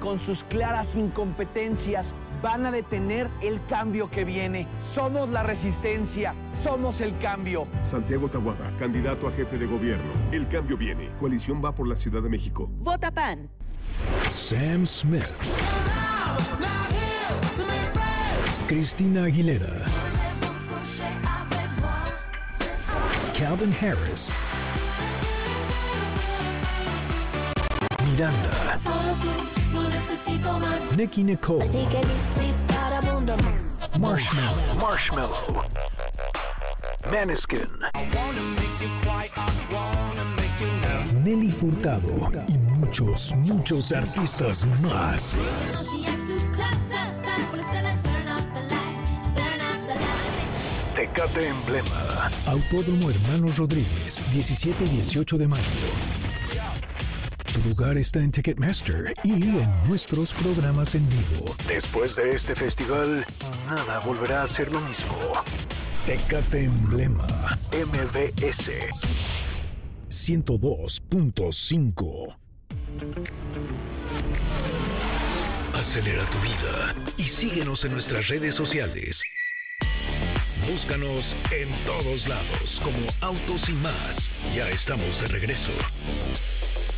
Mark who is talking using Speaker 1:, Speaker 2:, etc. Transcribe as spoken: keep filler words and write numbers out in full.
Speaker 1: con sus claras incompetencias van a detener el cambio que viene. Somos la resistencia, somos el cambio.
Speaker 2: Santiago Tahuada, candidato a jefe de gobierno. El cambio viene. Coalición va por la Ciudad de México.
Speaker 3: Vota P A N.
Speaker 4: Sam Smith. Cristina Aguilera. Calvin Harris. Miranda. Nicki Nicole. Marshmello. Marshmello. Maneskin. Nelly Furtado y muchos, muchos artistas más. Tecate Emblema. Autódromo Hermanos Rodríguez, diecisiete y dieciocho de mayo. Tu lugar está en Ticketmaster y en nuestros programas en vivo. Después de este festival, nada volverá a ser lo mismo. Tecate Emblema. M B S ciento dos punto cinco. Acelera tu vida y síguenos en nuestras redes sociales. Búscanos en todos lados como Autos y Más. Ya estamos de regreso.